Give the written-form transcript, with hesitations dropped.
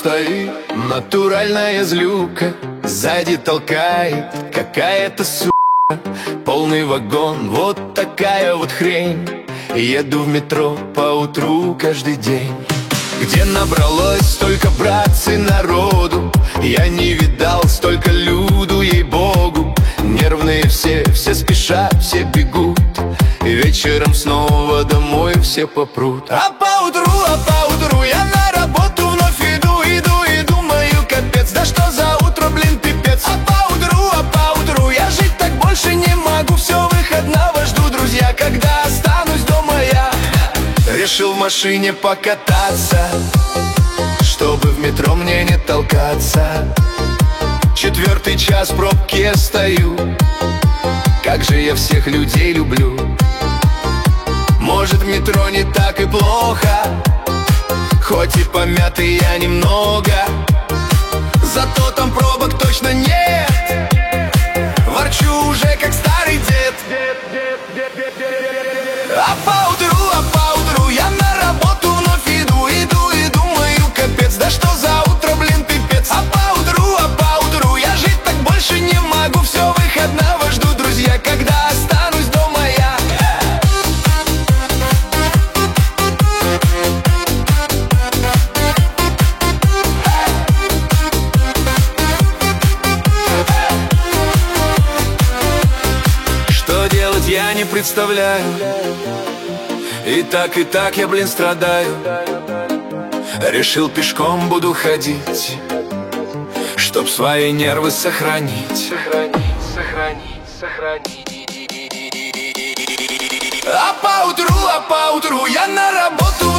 стоит натуральная злюка, сзади толкает какая-то сука. Полный вагон, вот такая вот хрень. Еду в метро по утру каждый день. Где набралось столько, братцы, народу, я не видал столько люду, ей-богу. Нервные все спешат, все бегут, и вечером снова домой все попрут. А поутру я на работу вновь иду и думаю, капец, да что за утро, блин, пипец. А поутру я жить так больше не могу, все выходного жду, друзья, когда останусь дома я. Решил в машине покататься, чтобы в метро мне не толкаться. 4-й час в пробке стою, как же я всех людей люблю. Может, в метро не так и плохо, хоть и помятый я немного, зато там пробок точно нет. Ворчу уже как старый дед. А поутру я на работу вновь иду и думаю, капец, да что за утро, блин, пипец. А поутру я жить так больше не могу, все выходного жду, друзья, когда останусь дома я. Что делать я не представляю, и так я, блин, страдаю. Решил пешком буду ходить, чтоб свои нервы сохранить. А поутру я на работу